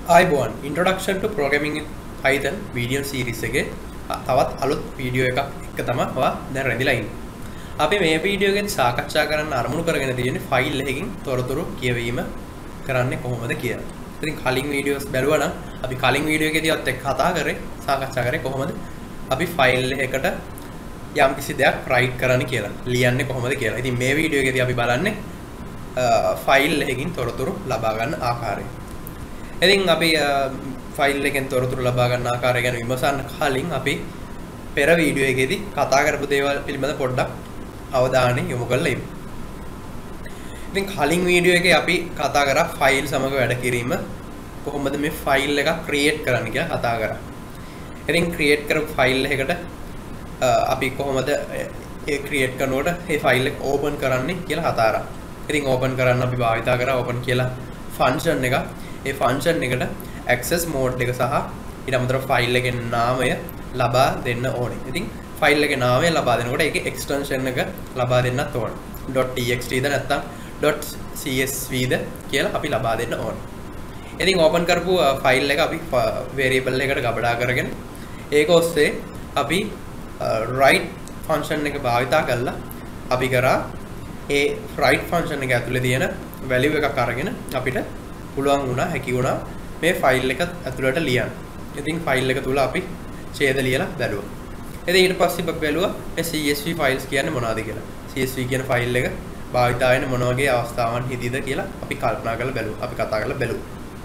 iBoan Introduction to Programming in Python video series එකේ තවත් අලුත් වීඩියෝ එකක් එක තමයි ඔයා දැන් රැඳිලා ඉන්නේ. අපි මේ වීඩියෝ එකේදී සාකච්ඡා කරන්න අරමුණු කරගෙන තියෙන්නේ ෆයිල් එකකින් තොරතුරු කියවීම කරන්නේ කොහොමද කියලා. ඉතින් කලින් වීඩියෝස් බැලුවා නම් අපි කලින් වීඩියෝ එකේදීත් එක්ක සාකච්ඡා කරේ කොහොමද අපි ෆයිල් එකකට යම් කිසි දෙයක් රයිට් කරන්න කියලා. ලියන්නේ කොහොමද කියලා. ඉතින් මේ වීඩියෝ එකේදී අපි බලන්නේ ෆයිල් එකකින් තොරතුරු ලබා ගන්න ආකාරය. ඉතින් අපි ෆයිල් එකෙන් තොරතුරු ලබා ගන්න ආකාරය ගැන විමසන්න කලින් අපි පෙර වීඩියෝ එකේදී කතා කරපු දේවල් පිළිබඳ පොඩ්ඩක් අවධානය යොමු කරලා ඉමු. ඉතින් කලින් වීඩියෝ එකේ අපි කතා කරා ෆයිල් සමග වැඩ කිරීම කොහොමද මේ ෆයිල් එකක් ක්‍රියේට් කරන්න කියලා කතා කරා. ඉතින් ක්‍රියේට් කරපු ෆයිල් එකකට අපි කොහොමද ඒ ක්‍රියේට් කරනකොට මේ ෆයිල් එක ඕපන් කරන්නේ කියලා කතා කරා. ඉතින් ඕපන් කරන්න අපි භාවිතා කරා ඕපන් කියලා ෆන්ක්ෂන් එක. ඒ ෆන්ක්ෂන් එකට access mode එක සහ ඊට අමතරව ෆයිල් එකේ නාමය ලබා දෙන්න ඕනේ. ඉතින් ෆයිල් එකේ නාමය ලබා දෙනකොට ඒකේ එක්ස්ටෙන්ෂන් එක ලබා දෙන්නත් ඕනේ. .txt ද නැත්නම් .csv ද කියලා අපි ලබා දෙන්න ඕනේ. ඉතින් ඕපන් කරපු ෆයිල් එක අපි variable එකකට ගබඩා කරගෙන ඒක ඔස්සේ අපි write function එක භාවිතා කරලා අපි කරා ඒ write function එක ඇතුලේ තියෙන value එකක් අරගෙන අපිට පුළුවන් වුණා හැකි වුණා මේ ෆයිල් එක ඇතුළට ලියන්න. ඉතින් ෆයිල් එක තුල අපි ඡේද ලියලා බැලුවා. ඉතින් ඊට පස්සේ අපි බැලුවා මේ CSV ෆයිල්ස් කියන්නේ මොනවද කියලා. CSV කියන ෆයිල් එක භාවිතා වෙන මොන වගේ අවස්ථාවන් හිදීද කියලා අපි කල්පනා කරලා බැලුවා. අපි කතා කරලා බැලුවා.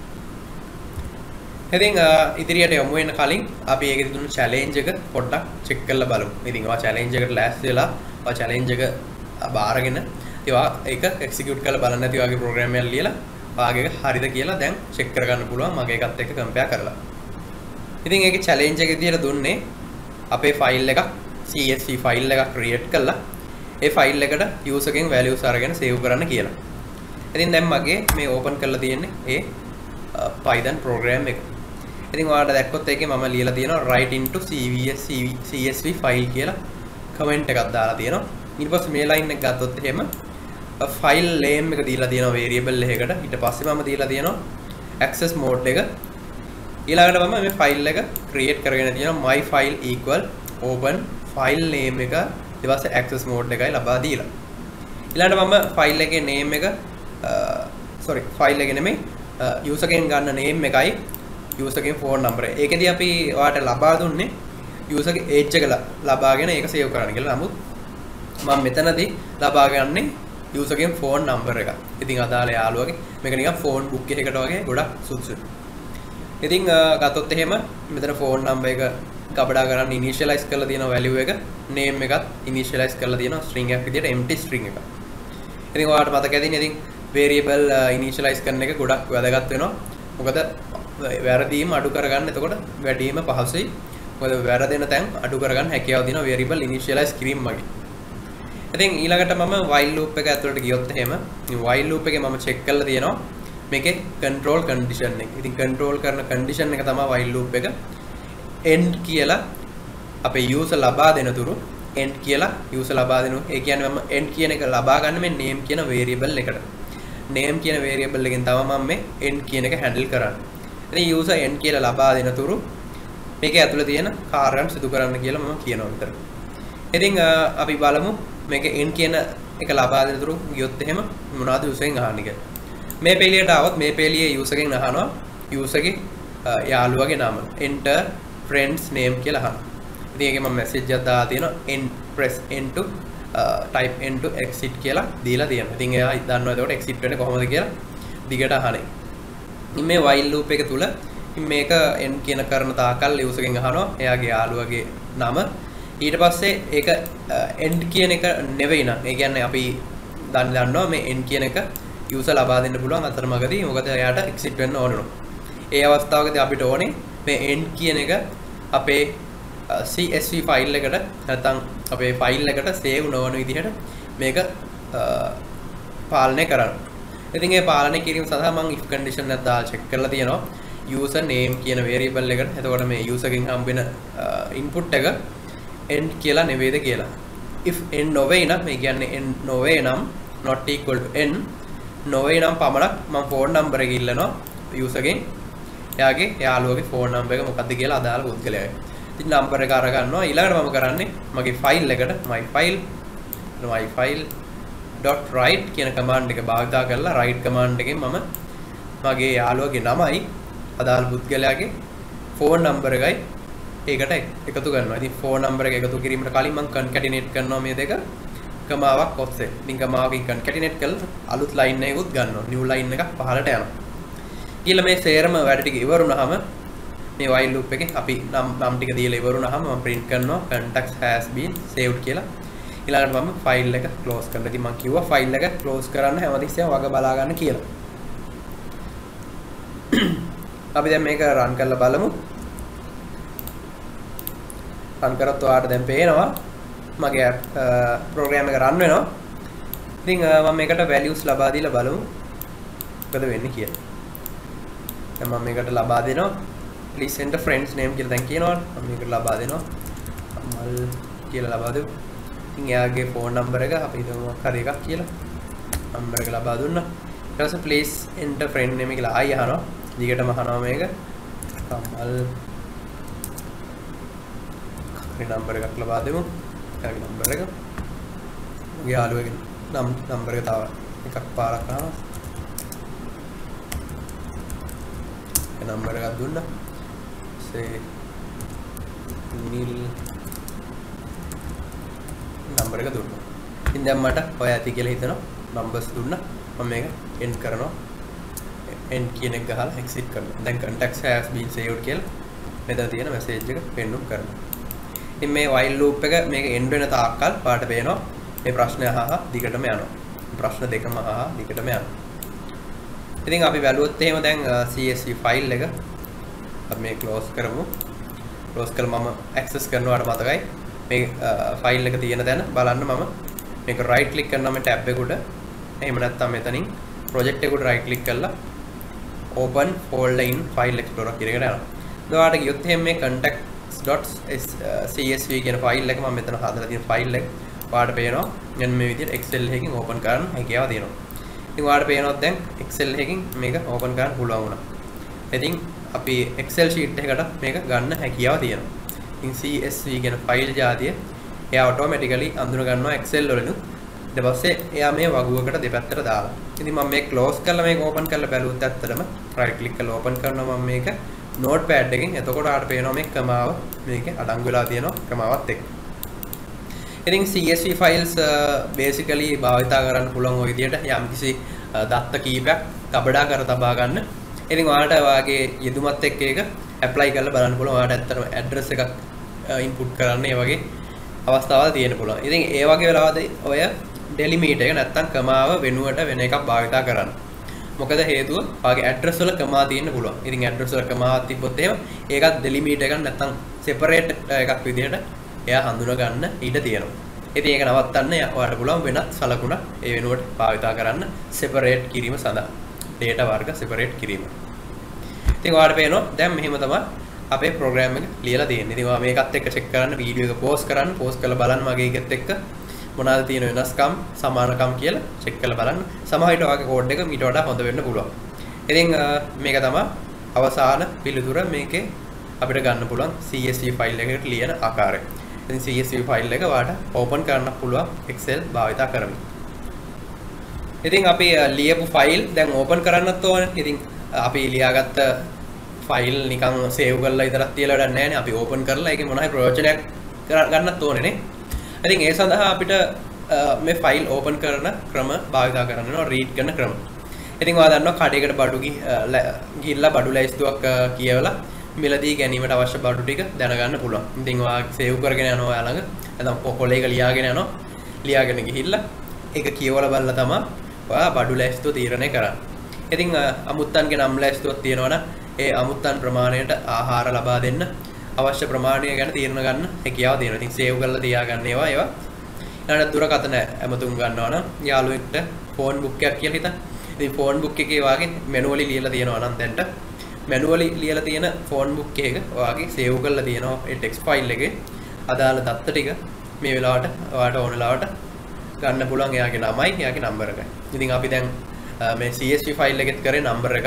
ඉතින් ඉදිරියට යමු වෙන කලින් අපි ඒකේ දුන්න චැලෙන්ජ් එක පොඩ්ඩක් චෙක් කරලා බලමු. ඉතින් ඔයා චැලෙන්ජ් එකට ලෑස්ති වෙලා ඔයා චැලෙන්ජ් එක බාරගෙන ඒවා ඒක එක්සිකියුට් කරලා බලන්න නැති වගේ ප්‍රෝග්‍රෑම් එකක් ලියලා වාගේ හරිද කියලා දැන් චෙක් කරගන්න පුළුවන් මගේ එකත් එක්ක කම්පෙයාර් කරලා. ඉතින් ඒකේ චැලෙන්ජ් එක විදියට දුන්නේ අපේ ෆයිල් එකක් CSV ෆයිල් එකක් ක්‍රියේට් කරලා ඒ ෆයිල් එකට යූසර් ගෙන් වැලියුස් අරගෙන සේව් කරන්න කියලා. ඉතින් දැන් මගේ මේ ඕපන් කරලා තියෙන්නේ ඒ Python ප්‍රෝග්‍රෑම් එක. ඉතින් ඔයාලට දැක්කොත් ඒකේ මම ලියලා තියෙනවා write into CSV file කියලා කමෙන්ට් එකක් දාලා තියෙනවා. ඊට පස්සේ මේ ලයින් එක ගත්තොත් එහෙම ෆයිල් name එක දීලා තියෙනවා variable එකකට. ඊට පස්සේ මම දීලා තියෙනවා access mode එක. ඊළඟට මම මේ ෆයිල් එක create කරගෙන තියෙනවා my file equal open file name එක ඊට පස්සේ access mode එකයි ලබා දීලා. ඊළඟට මම ෆයිල් එකේ name එක ෆයිල් එකේ නෙමෙයි user ගෙන් ගන්න name එකයි user ගෙන් phone number එක. ඒකෙදී අපි ඔයාලට ලබා දුන්නේ user ගේ age එක ලබාගෙන ඒක save කරන්න කියලා. නමුත් මම මෙතනදී ලබා ගන්නේ user ගෙන් phone number එක. ඉතින් අදාළ යාළුවගේ මේක නිකන් phone book එකකට වගේ ගොඩක් සුදුසුයි. ඉතින් ගත්තොත් එහෙම මෙතන phone number එක ගබඩා කරන්න initialize කරලා තියෙන value එක name එකත් initialize කරලා තියෙන string එකක් විදියට empty string එකක්. ඉතින් ඔයාලට මතක ඇතිනේ ඉතින් variable initialize කරන එක ගොඩක් වැදගත් වෙනවා. මොකද වැරදීම අඩු කරගන්න එතකොට වැඩිම පහසුයි. මොකද වැරදෙන තැන් අඩු කරගන්න හැකියාව දෙනවා variable initialize කිරීම මගින්. ඉතින් ඊළඟට මම while loop එක ඇතුළට ගියොත් එහෙම while loop එකේ මම check කරලා තියෙනවා මේකේ control condition එක. ඉතින් control කරන condition එක තමයි while loop එක. end කියලා අපේ user ලබා දෙන තුරු end කියලා user ලබා දෙනවා. ඒ කියන්නේ මම end කියන එක ලබා ගන්න මේ name කියන variable එකට. name කියන variable එකෙන් තමයි මම මේ end කියන එක handle කරන්නේ. ඉතින් user end කියලා ලබා දෙන තුරු මේකේ ඇතුළේ තියෙන කාර්යයන් සිදු කරන්න කියලා මම කියනවා විතර. ඉතින් අපි බලමු මේක end කියන එක ලබා දෙන තුරු ගියොත් එහෙම මොනවද user ගෙන් අහන්නේ කියලා. මේ පෙළියට આવොත් මේ පෙළියේ user ගෙන් අහනවා user ගේ යාළුවගේ නම enter friends name කියලා අහනවා. ඉතින් ඒකේ මම message එකක් දාලා තියෙනවා end press end to type end to exit කියලා දීලා තියෙනවා. ඉතින් එයා දන්නවා එතකොට exit වෙන්නේ කොහොමද කියලා දිගට අහන්නේ. ඉතින් මේ while loop එක තුල මේක end කියන කරන තාකල් user ගෙන් අහනවා එයාගේ යාළුවගේ නම. ඊට පස්සේ ඒක end කියන එක නෙවෙයි නම් ඒ කියන්නේ අපි දන්නවා මේ end කියන එක user ලබා දෙන්න පුළුවන් අතරමඟදී. මොකද එයාට exit වෙන්න ඕන නෝ. ඒ අවස්ථාවකදී අපිට ඕනේ මේ end කියන එක අපේ CSV ෆයිල් එකට නැත්නම් අපේ ෆයිල් එකට save නොවන විදිහට මේක පාලනය කරන්න. ඉතින් ඒ පාලනය කිරීම සඳහා මම if condition එකක් දාලා check කරලා තියෙනවා user name කියන variable එකට. එතකොට මේ user ගෙන් හම්බ වෙන input එක end කියලා නෙවෙයිද කියලා. if end නොවේ නම් මේ කියන්නේ end නොවේ නම් not equal to end නොවේ නම් පමණක් මම phone number එක ඉල්ලනවා user ගෙන්. එයාගේ යාළුවගේ ෆෝන් නම්බර් එක මොකක්ද කියලා අදාළ පුද්ගලයාගේ. ඉතින් නම්බර එක අරගන්නවා. ඊළඟට මම කරන්නේ මගේ ෆයිල් එකට my file.write කියන කමාන්ඩ් එක භාවිත කරලා write කමාන්ඩ් එකෙන් මම මගේ යාළුවගේ නමයි අදාළ පුද්ගලයාගේ ෆෝන් නම්බර එකයි ඒකට එකතු කරනවා. ඉතින් ෆෝන් නම්බර එක එකතු කිරීමට කලින් මම concatenate කරනවා මේ දෙක කමාවක් ඔස්සේ. ඉතින් කමාවකින් concatenate කරලා අලුත් line එකකුත් ගන්නවා. new line එකක් පහළට යනවා. ඊළඟ මේ සේරම වැඩ ටික ඉවරුනහම මේ while loop එකේ අපි නම් ටික දීලා ඉවරුනහම මම print කරනවා context has been saved කියලා. ඊළඟට මම ෆයිල් එක close කරනවා. ඉතින් මම කිව්වා ෆයිල් එක close කරන්න හැමතිස්සෙම වග බලා ගන්න කියලා. අපි දැන් මේක run කරලා බලමු. run කරත් ඔයාලට දැන් පේනවා මගේ program එක run වෙනවා. ඉතින් මම මේකට values ලබා දීලා බලමු මොකද වෙන්නේ කියලා. දැන් මම මේකට ලබා දෙනවා please enter friends name කියලා දැන් කියනවා. මම මේකට ලබා දෙනවා අමල් කියලා ලබා දෙමු. ඉතින් එයාගේ ෆෝන් නම්බර එක අපි හිතමු හරි එකක් කියලා. නම්බර එක ලබා දුන්නා. ඊට පස්සේ please enter friend name කියලා ආයි අහනවා. දිගටම අහනවා මේක. කමල් මේ නම්බර එකක් ලබා දෙමු. එයාගේ නම්බර එක. මගේ යාළුවගේ නම්බර එක තව එකක් පාරක් අහනවා. ඒ නම්බර එකක් දුන්නා. නිල් නම්බර එක දුන්නා. ඉතින් දැන් මට ඔය ඇති කියලා හිතනවා නම්බර්ස් දුන්නා. මම මේක end කරනවා. end කියන එක ගහලා exit කරනවා. දැන් context has been saved කියලා මෙතන තියෙන message එක පෙන්නුම් කරනවා. ඉතින් මේ while loop එක මේක end වෙන තාක්කල් පාට පේනවා මේ ප්‍රශ්න අහහ දිගටම යනවා. ප්‍රශ්න දෙකම අහහ දිගටම යනවා. ඉතින් අපි බැලුවොත් එහෙම දැන් CSV file එක අපි මේ close කරමු. close කරලා මම access කරනවාට මතකයි මේ ෆයිල් එක තියෙන තැන බලන්න මම මේක right click කරනවා මේ tab එක උඩ. එහෙම නැත්නම් මෙතනින් project එක උඩ right click කරලා open folder in file explorer කියන එකට යනවා. ඔයාලට ගියොත් එහෙම මේ contacts.csv කියන ෆයිල් එක මම මෙතන හදලා තියෙන ෆයිල් එක ඔයාලට පේනවා. මෙන්න මේ විදිහට Excel එකකින් open කරන්න හැකියාව තියෙනවා. ඉතින් ඔයාලට පේනවා දැන් Excel එකකින් මේක open කරන්න පුළුවන් වුණා. ඉතින් අපි Excel sheet එකකට මේක ගන්න හැකියාව තියෙනවා. ඉතින් CSV කියන ෆයිල් ජාතිය එයා automatically අඳුන ගන්නවා Excel වලිනුත්. ඊට පස්සේ එයා මේ වගුවකට දෙපැත්තට දාලා. ඉතින් මම මේක close කරලා මේක open කරලා බැලුවොත් ඇත්තටම right click කරලා open කරනවා මම මේක notepad එකෙන්. එතකොට ඔයාලට පේනවා මේ කමාව මේකේ අඩංගු වෙලා තියෙනවා කමාවත් එක්ක. ඉතින් CSV files basically භාවිතා කරන්න පුළුවන් ওই විදිහට යම්කිසි දත්ත කීපයක් කබඩා කර තබා ගන්න. ඉතින් ඔයාලට ඔයාගේ යෙදුමත් එක්ක ඒක apply කරලා බලන්න පුළුවන්. ඔයාලට ඇත්තටම address එකක් input කරන්න ඒ වගේ අවස්ථාවල් තියෙන්න පුළුවන්. ඉතින් ඒ වගේ වෙලාවදී ඔය delimiter එක නැත්තම් කමාව වෙනුවට වෙන එකක් භාවිතා කරන්න. මොකද හේතුව ඔයාගේ address වල කමා තියෙන්න පුළුවන්. ඉතින් address වල කමාවක් තිබ්බොත් එහෙම ඒකත් delimiter එකක් නැත්තම් separate එකක් විදිහට එයා හඳුනා ගන්න ඊට තියෙනවා. ඉතින් ඒක නවත්තන්න ඔයාලට පුළුවන් වෙනත් සලකුණක් ඒ වෙනුවට භාවිතා කරන්න separate කිරීම සඳහා. data වර්ග separate කිරීම. ඉතින් ඔයාලට පේනවා දැන් මෙහෙම තමයි අපේ program එක ලියලා තියෙන්නේ. ඉතින් ඔයා මේකත් එක්ක check කරන්න වීඩියෝ එක pause කරන්න pause කරලා බලන්න මගේ එකත් එක්ක මොනවාද තියෙන වෙනස්කම් සමානකම් කියලා check කරලා බලන්න. සමහර විට ඔයාගේ code එක ඊට වඩා හොඳ වෙන්න පුළුවන්. ඉතින් මේක තමයි අවසාන පිළිතුර මේකේ අපිට ගන්න පුළුවන් CSV file එකකට ලියන ආකාරය. ඉතින් CSV file එක ඔයාලට open කරන්න පුළුවන් Excel භාවිතා කරමින්. ඉතින් අපි ලියපු ෆයිල් දැන් ඕපන් කරන්නත් ඕනේ. ඉතින් අපි ලියාගත්ත ෆයිල් නිකන් සේව් කරලා විතරක් තියලා වැඩක් නැහැ නේ. අපි ඕපන් කරලා ඒකේ මොන හරි ප්‍රයෝජනයක් ගන්නත් ඕනේ නේ. ඉතින් ඒ සඳහා අපිට මේ ෆයිල් ඕපන් කරන ක්‍රම භාවිතා කරන්න වෙනවා රීඩ් කරන ක්‍රම. ඉතින් ඔයා දන්නවා කඩේකට බඩු ගිහිල්ලා බඩු ලැයිස්තුවක් කියවලා මිලදී ගැනීමට අවශ්‍ය බඩු ටික දැනගන්න පුළුවන්. ඉතින් ඔයා සේව් කරගෙන යනවා ඔයා ළඟ. නැත්නම් පොකොලේක ලියාගෙන යනවා. ලියාගෙන ගිහිල්ලා ඒක කියවලා බලලා තමයි ඔයා බඩු ලැයිස්තුව තීරණය කරන්න. ඉතින් අමුත්තන්ගේ නම් ලැයිස්තුවක් තියෙනවනම් ඒ අමුත්තන් ප්‍රමාණයට ආහාර ලබා දෙන්න අවශ්‍ය ප්‍රමාණය ගැන තීරණ ගන්න හැකියාව තියෙනවා. ඉතින් සේව් කරලා තියාගන්න ඒවා ඊළඟට දුරකථන ඇමතුම් ගන්නවා නම් යාළුවෙක්ට ෆෝන් බුක් එකක් කියලා හිතන්න. ඉතින් ෆෝන් බුක් එකේ වාගේ මැනුවලි ලියලා තියෙනවා නම් දැන්ට මැනුවලි ලියලා තියෙන ෆෝන් බුක් එක වාගේ සේව් කරලා තියෙනවා ඒ ටෙක්ස්ට් ෆයිල් එකේ අදාළ දත්ත ටික මේ වෙලාවට ඔයාලට ඕන වෙලාවට ගන්න පුළුවන් එයාගේ නමයි එයාගේ නම්බර එකයි. ඉතින් අපි දැන් මේ CSV ෆයිල් එකෙත් කරේ නම්බර එකයි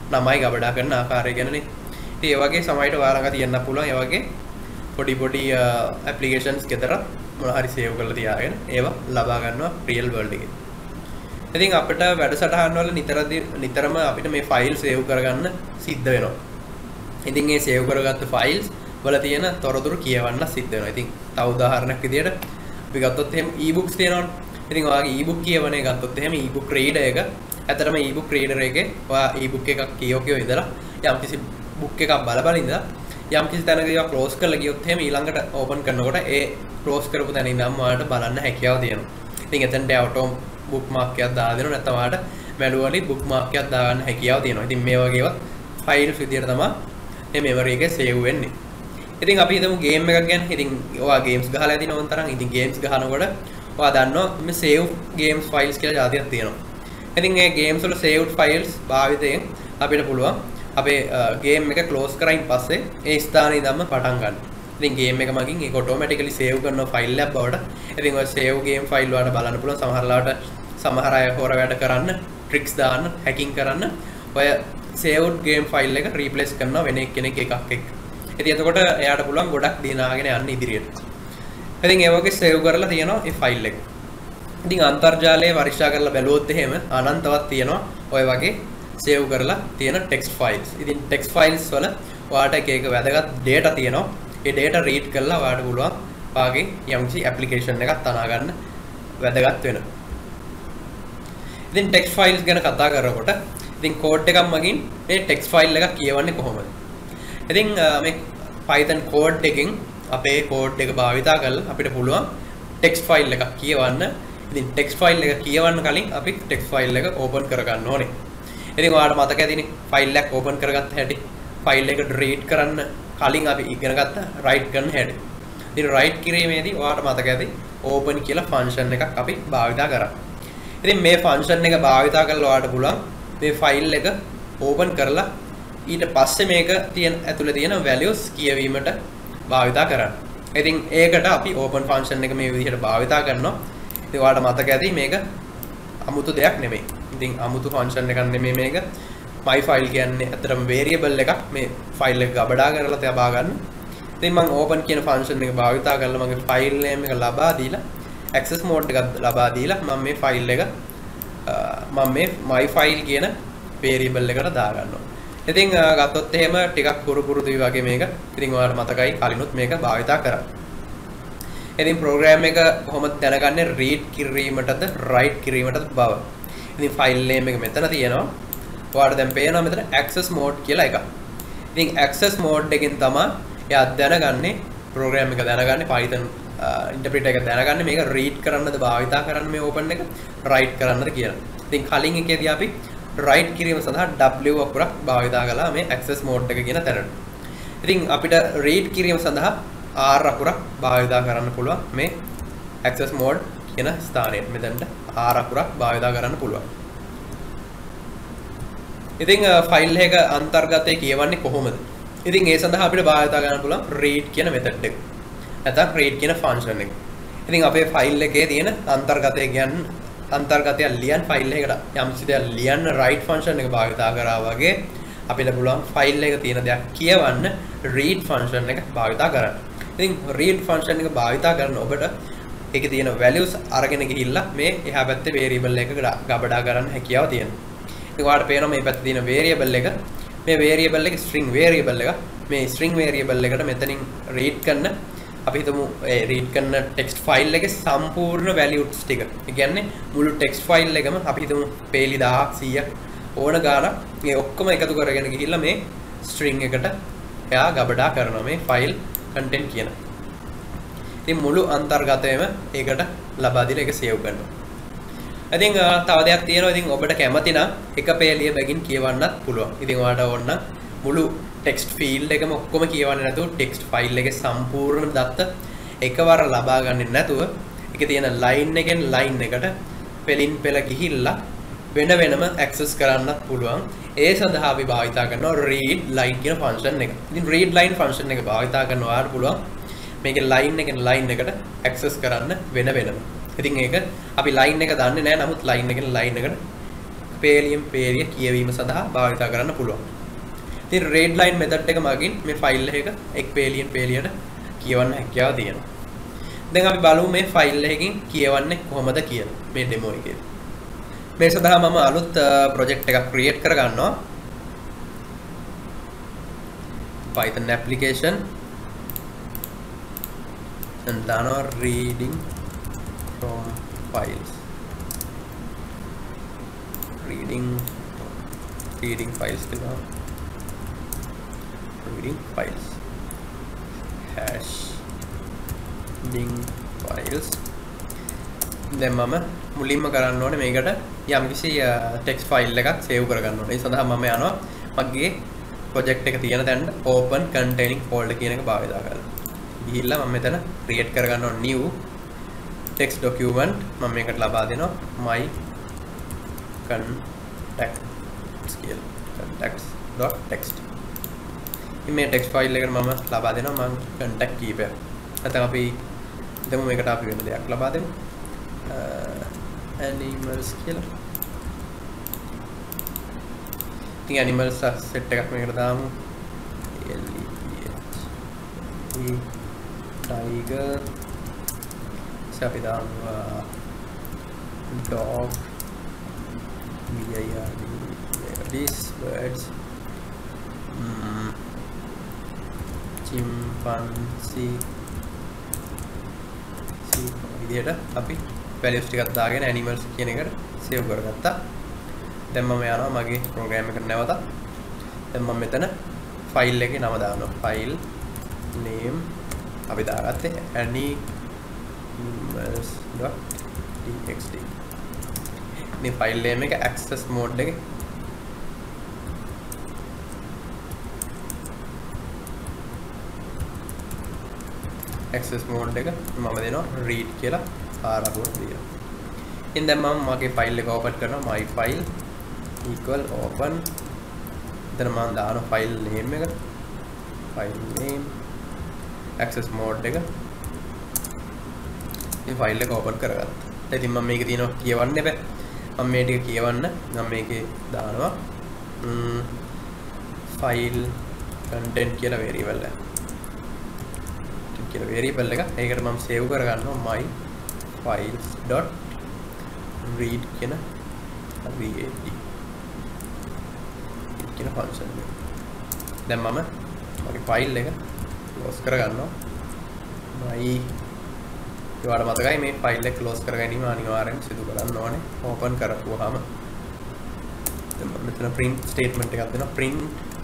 නමයි ගබඩා කරන ආකාරය ගැනනේ. ඉතින් ඒ වගේ සමහරට ඔයාලඟ තියෙන්න පුළුවන් ඒ වගේ පොඩි ඇප්ලිකේෂන්ස් ගෙදර මොන හරි සේව් කරලා තියාගෙන ඒවා ලබා ගන්නවා රියල් වර්ල්ඩ් එකේ. ඉතින් අපිට වැඩසටහන් වල නිතරම අපිට මේ ෆයිල් සේව් කරගන්න සිද්ධ වෙනවා. ඉතින් මේ සේව් කරගත්ත ෆයිල්ස් වල තියෙන තොරතුරු කියවන්න සිද්ධ වෙනවා. ඉතින් තව උදාහරණයක් විදියට අපි ගත්තොත් එහෙම e-books තියෙනවනේ. ඉතින් ඔයාගේ e-book කියවනේ ගත්තොත් එහෙම e-book reader එක ඇත්තටම e-book reader එකේ ඔයා e-book එකක් කියවකියව ඉඳලා යම්කිසි book එකක් බල ඉඳලා යම්කිසි තැනක ඒවා ක්ලෝස් කරලා ගියොත් එහෙම ඊළඟට ඕපන් කරනකොට ඒ ක්ලෝස් කරපු තැන ඉඳන්ම ඔයාලට බලන්න හැකියාව තියෙනවා. ඉතින් එතනට auto bookmark එකක් දාලා දෙනවා නැත්නම් ඔයාලට manually bookmark එකක් දාගන්න හැකියාව තියෙනවා. ඉතින් මේ වගේ ඒවා files විදියට තමයි මේ memory එකේ save වෙන්නේ. ඉතින් අපි හිතමු game එකක් ගැන. ඉතින් ඔයා games ගහලා ඇති නෝන් තරම්. ඉතින් games ගහනකොට ඔයා දන්නවා මේ save games files කියලා જાතියක් තියෙනවා. ඉතින් මේ games වල saved files භාවිතයෙන් අපිට පුළුවන් අපේ game එක close කරයින් පස්සේ ඒ ස්ථානයේ ඉඳන්ම පටන් ගන්න. ඉතින් game එක මගින් ඒක automatically save කරන file එකක් බවට. ඉතින් ඔය save game file වලට බලන්න පුළුවන් සමහර අය හොර වැඩ කරන්න, tricks දාන්න, hacking කරන්න ඔය saved game file එක replace කරනවා වෙන කෙනෙක් එකක් එක්ක. ඉතින් එතකොට එයාට පුළුවන් ගොඩක් දිනාගෙන යන්න ඉදිරියට. ඉතින් ඒ වගේ save කරලා තියෙනවා මේ file එක. ඉතින් අන්තර්ජාලයේ පරීක්ෂා කරලා බැලුවොත් එහෙම අනන්තවත් තියෙනවා ඔය වගේ save කරලා තියෙන text files. ඉතින් text files වල ඔයාට එක වැදගත් data තියෙනවා. ඒ data read කරලා ඔයාට පුළුවන් වාගේ යම්කිසි application එකක් තනා ගන්න වැදගත් වෙනවා. ඉතින් text files ගැන කතා කරනකොට ඉතින් code එකක් මගින් මේ text file එක කියවන්නේ කොහොමද? ඉතින් මේ Python code එකකින් අපේ code එක භාවිතා කරලා අපිට පුළුවන් text file එකක් කියවන්න. ඉතින් text file එක කියවන්න කලින් අපි text file එක open කරගන්න ඕනේ. ඉතින් ඔයාලට මතක ඇතිනේ file එකක් open කරගත්ත හැටි, file එක read කරන්න කලින් අපි ඉගෙන ගත්ත write කරන හැටි. ඉතින් write කිරීමේදී ඔයාලට මතක ඇති open කියලා function එකක් අපි භාවිතා කරා. ඉතින් මේ function එක භාවිතා කරලා ඔයාලට පුළුවන් මේ file එක open කරලා ඊට පස්සේ මේක ඇතුලේ තියෙන values කියවීමට භාවිතා කරන්න. ඉතින් ඒකට අපි open function එක මේ විදිහට භාවිතා කරනවා. ඉතින් ඔයාලට මතක ඇති මේක අමුතු දෙයක් නෙමෙයි. ඉතින් අමුතු function එකක් නෙමෙයි මේක. my file කියන්නේ අතරම variable එකක්. මේ file එක ගබඩා කරලා තබා ගන්න. ඉතින් මම open කියන function එක භාවිතා කරලා මගේ file name එක ලබා දීලා access mode එකක් ලබා දීලා මම මේ file එක මම මේ my file කියන variable එකට දා ගන්නවා. ඉතින් ගත්තොත් එහෙම ටිකක් පුරුදුයි වගේ මේක. ඉතින් ඔයාලට මතකයි කලිනුත් මේක භාවිතා කරා. ඉතින් program එක කොහොමද දැනගන්නේ read කිරීමටද write කිරීමටද බව. ඉතින් file name එක මෙතන තියෙනවා. ඔයාලට දැන් පේනවා මෙතන access mode කියලා එකක්. ඉතින් access mode එකෙන් තමයි එයා දැනගන්නේ program එක දැනගන්නේ Python interpreter එක දැනගන්නේ මේක read කරන්නද භාවිතා කරන්න මේ open එක write කරන්නද කියලා. ඉතින් කලින් එකේදී අපි write කිරීම සඳහා W අකුරක් භාවිතා කළා මේ access mode එක කියන තැනට. ඉතින් අපිට read කිරීම සඳහා R අකුරක් භාවිතා කරන්න පුළුවන් මේ access mode කියන ස්ථානයේ. මෙතනට R අකුරක් භාවිතා කරන්න පුළුවන්. ඉතින් ෆයිල් එක අන්තර්ගතයේ කියවන්නේ කොහොමද? ඉතින් ඒ සඳහා අපිට භාවිතා කරන්න පුළුවන් read කියන method එක. නැත්නම් read කියන function එක. ඉතින් අපේ ෆයිල් එකේ තියෙන අන්තර්ගතය ලියන ෆයිල් එකකට යම්කිසි දෙයක් ලියන්න write function එක භාවිතා කරා වගේ අපිට පුළුවන් ෆයිල් එකේ තියෙන දෙයක් කියවන්න read function එක භාවිතා කරන්න. ඉතින් read function එක භාවිතා කරන ඔබට ඒකේ තියෙන values අරගෙන ගිහිල්ලා මේ එහා පැත්තේ variable එක ගබඩා කරන්න හැකියාව තියෙනවා. ඉතින් ඔයාලට පේනවා මේ පැත්තේ තියෙන variable එක මේ variable එක string variable එක මේ string variable එකට මෙතනින් read කරන අපි හිතමු ඒ read කරන text file එකේ සම්පූර්ණ values ටික. ඒ කියන්නේ මුළු text file එකම අපි හිතමු පේලි 1000ක් 100ක් ඕන ගානක් මේ ඔක්කොම එකතු කරගෙන ගිහිල්ලා මේ string එකට එයා ගබඩා කරනවා මේ file content කියන. ඉතින් මුළු අන්තර්ගතයම ඒකට ලබා දීලා ඒක save කරනවා. ඉතින් තව දෙයක් තියෙනවා. ඉතින් ඔබට කැමති නම් එක පේලිය බැගින් කියවන්නත් පුළුවන්. ඉතින් ඔයාලට ඕන නම් මුළු text field එකම ඔක්කොම කියවන්නේ නැතුව text file එකේ සම්පූර්ණ දත්ත එකවර ලබා ගන්න නැතුව ඒකේ තියෙන line එකෙන් line එකට පෙලින් පෙළ ගිහිල්ලා වෙන වෙනම access කරන්නත් පුළුවන්. ඒ සඳහා අපි භාවිතා කරනවා read line කියන function එක. ඉතින් read line function එක භාවිතා කරන ඔයාලට පුළුවන් මේකේ line එකෙන් line එකට access කරන්න වෙන වෙනම. ඉතින් ඒක අපි line එක දන්නේ නැහැ. නමුත් line එකෙන් line එකට පේලියෙන් පේලිය කියවීම සඳහා භාවිත කරන්න පුළුවන්. ඉතින් read line method එක මගින් මේ ෆයිල් එක එක් පේලියෙන් පේලියට කියවන්න හැකියාව තියෙනවා. දැන් අපි බලමු මේ ෆයිල් එකකින් කියවන්නේ කොහොමද කියලා මේ ඩෙමෝ එකේ. මේ සඳහා මම අලුත් ප්‍රොජෙක්ට් එකක් ක්‍රියේට් කර ගන්නවා. Python application and දානවා reading from files. reading files කියලා. reading files hash reading files. දැන් මම මුලින්ම කරන්න ඕනේ මේකට යම්කිසි ටෙක්ස්ට් ෆයිල් එකක් සේව් කරගන්න ඕනේ. ඒ සඳහා මම යනවා මගේ ප්‍රොජෙක්ට් එක තියෙන තැනට open containing folder කියන එක භාවිත කරලා. ගිහිල්ලා මම මෙතන create කරගන්න ඕනේ new text document. මම මේකට ලබා දෙනවා my contacts කියලා. contacts.txt. මේ text file එකට මම ලබා දෙනවා මම contact කීපයක්. නැත්නම් අපි හිතමු මේකට අපි වෙන දෙයක් ලබා දෙමු. animals කියලා. ඉතින් animals set එකක් මේකට දාමු. tiger. අපි දාමු dog. these birds. chimpanzee. විදියට අපි values ටිකක් දාගෙන animals කියන එකට save කරගත්තා. දැන් මම යනවා මගේ program එකට නැවත. දැන් මම මෙතන file එකේ නම දානවා. file name අපි දාගත්තේ animals.txt. මේ file name එක access mode එකේ access mode එක මම දෙනවා read කියලා ආරම්භ දෙනවා. ඉතින් දැන් මම මගේ ෆයිල් එක ඕපන් කරනවා my file equal open. එතන මම දානවා ෆයිල් name එක file name access mode එක. මේ ෆයිල් එක ඕපන් කරගත්තා. ඉතින් මම මේකේ තියෙනවා කියවන්න බෑ. මම මේ ටික කියවන්න මම මේකේ දානවා file content කියලා variable එක. කියලා variable එක. ඒකට මම save කරගන්නවා my files.read කියන function එක. දැන් මම මගේ file එක close කරගන්නවා. ඔයාලට මතකයි මේ file එක close කර ගැනීම අනිවාර්යෙන් සිදු කරන්න ඕනේ. open කරපුවාම දැන් මම මෙතන print statement එකක් දෙනවා. print